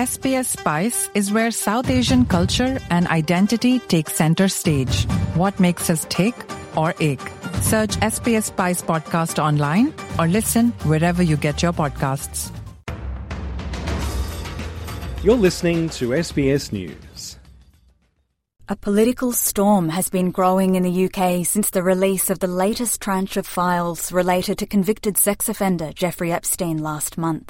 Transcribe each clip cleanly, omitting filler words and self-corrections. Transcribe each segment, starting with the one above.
SBS Spice is where South Asian culture and identity take center stage. What makes us tick or ache? Search SBS Spice podcast online or listen wherever you get your podcasts. You're listening to SBS News. A political storm has been growing in the UK since the release of the latest tranche of files related to convicted sex offender Jeffrey Epstein last month.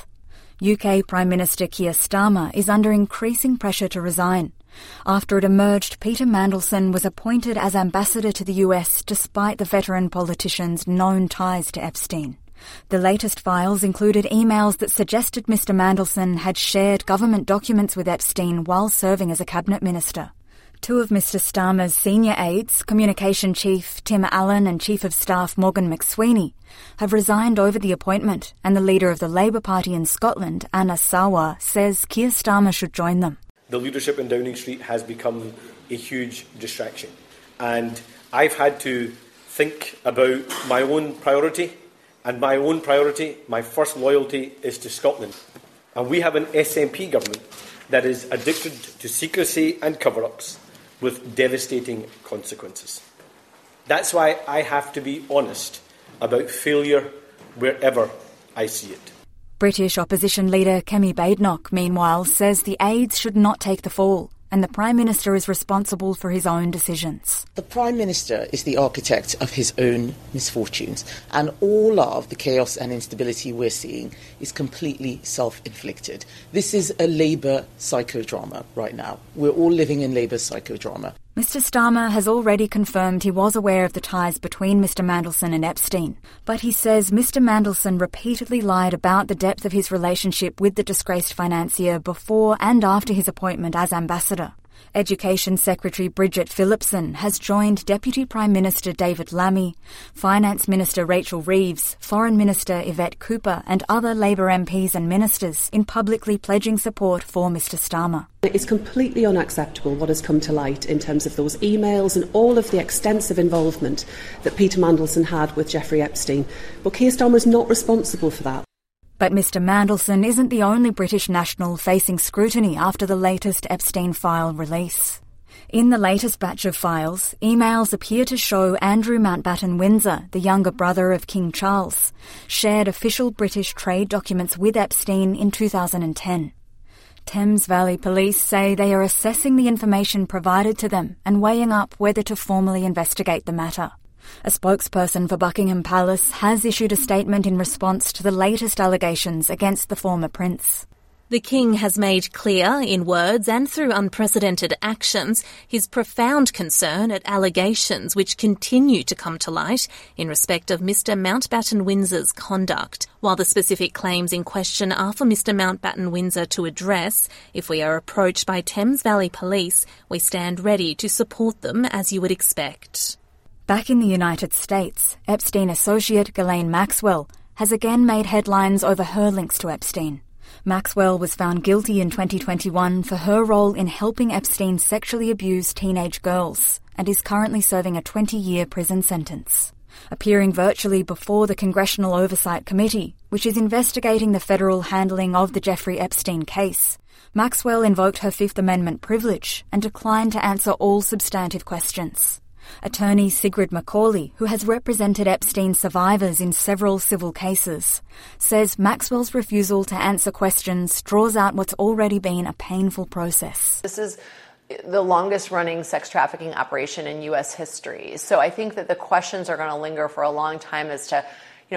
UK Prime Minister Keir Starmer is under increasing pressure to resign after it emerged Peter Mandelson was appointed as ambassador to the US despite the veteran politician's known ties to Epstein. The latest files included emails that suggested Mr Mandelson had shared government documents with Epstein while serving as a cabinet minister. Two of Mr Starmer's senior aides, Communication Chief Tim Allen and Chief of Staff Morgan McSweeney, have resigned over the appointment, and the leader of the Labour Party in Scotland, Anna Sawar, says Keir Starmer should join them. The leadership in Downing Street has become a huge distraction, and I've had to think about my own priority, and my own priority, my first loyalty, is to Scotland. And we have an SNP government that is addicted to secrecy and cover-ups, with devastating consequences. That's why I have to be honest about failure wherever I see it. British opposition leader Kemi Badenoch, meanwhile, says the aides should not take the fall, and the Prime Minister is responsible for his own decisions. The Prime Minister is the architect of his own misfortunes, and all of the chaos and instability we're seeing is completely self-inflicted. This is a Labour psychodrama right now. We're all living in Labour's psychodrama. Mr Starmer has already confirmed he was aware of the ties between Mr Mandelson and Epstein, but he says Mr Mandelson repeatedly lied about the depth of his relationship with the disgraced financier before and after his appointment as ambassador. Education Secretary Bridget Phillipson has joined Deputy Prime Minister David Lammy, Finance Minister Rachel Reeves, Foreign Minister Yvette Cooper and other Labour MPs and ministers in publicly pledging support for Mr Starmer. It's completely unacceptable what has come to light in terms of those emails and all of the extensive involvement that Peter Mandelson had with Jeffrey Epstein. But Keir Starmer is not responsible for that. But Mr Mandelson isn't the only British national facing scrutiny after the latest Epstein file release. In the latest batch of files, emails appear to show Andrew Mountbatten Windsor, the younger brother of King Charles, shared official British trade documents with Epstein in 2010. Thames Valley Police say they are assessing the information provided to them and weighing up whether to formally investigate the matter. A spokesperson for Buckingham Palace has issued a statement in response to the latest allegations against the former prince. The King has made clear, in words and through unprecedented actions, his profound concern at allegations which continue to come to light in respect of Mr Mountbatten Windsor's conduct. While the specific claims in question are for Mr Mountbatten Windsor to address, if we are approached by Thames Valley Police, we stand ready to support them as you would expect. Back in the United States, Epstein associate Ghislaine Maxwell has again made headlines over her links to Epstein. Maxwell was found guilty in 2021 for her role in helping Epstein sexually abuse teenage girls and is currently serving a 20-year prison sentence. Appearing virtually before the Congressional Oversight Committee, which is investigating the federal handling of the Jeffrey Epstein case, Maxwell invoked her Fifth Amendment privilege and declined to answer all substantive questions. Attorney Sigrid McCauley, who has represented Epstein survivors in several civil cases, says Maxwell's refusal to answer questions draws out what's already been a painful process. This is the longest-running sex trafficking operation in U.S. history. So I think that the questions are going to linger for a long time as to,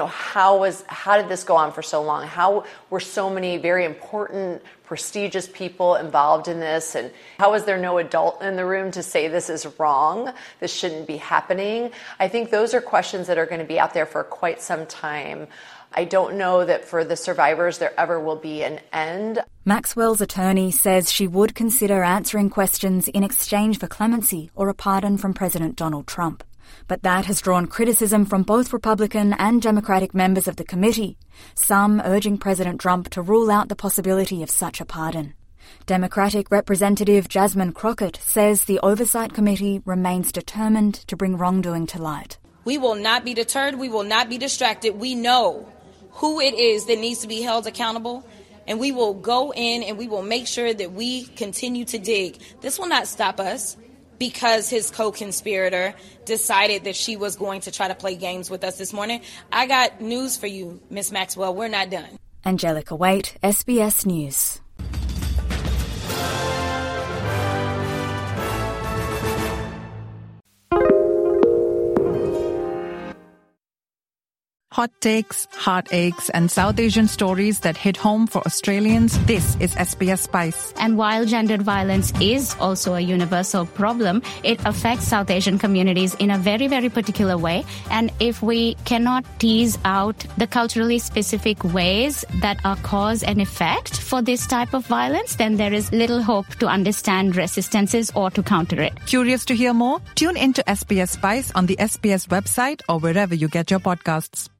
how did this go on for so long? How were so many very important, prestigious people involved in this? And how was there no adult in the room to say this is wrong, this shouldn't be happening? I think those are questions that are going to be out there for quite some time. I don't know that for the survivors there ever will be an end. Maxwell's attorney says she would consider answering questions in exchange for clemency or a pardon from President Donald Trump. But that has drawn criticism from both Republican and Democratic members of the committee, some urging President Trump to rule out the possibility of such a pardon. Democratic Representative Jasmine Crockett says the Oversight Committee remains determined to bring wrongdoing to light. We will not be deterred. We will not be distracted. We know who it is that needs to be held accountable, and we will go in and we will make sure that we continue to dig. This will not stop us because his co-conspirator decided that she was going to try to play games with us this morning. I got news for you, Miss Maxwell. We're not done. Angelica Waite, SBS News. Hot takes, heartaches, and South Asian stories that hit home for Australians. This is SBS Spice. And while gendered violence is also a universal problem, it affects South Asian communities in a very, very particular way. And if we cannot tease out the culturally specific ways that are cause and effect for this type of violence, then there is little hope to understand resistances or to counter it. Curious to hear more? Tune into SBS Spice on the SBS website or wherever you get your podcasts.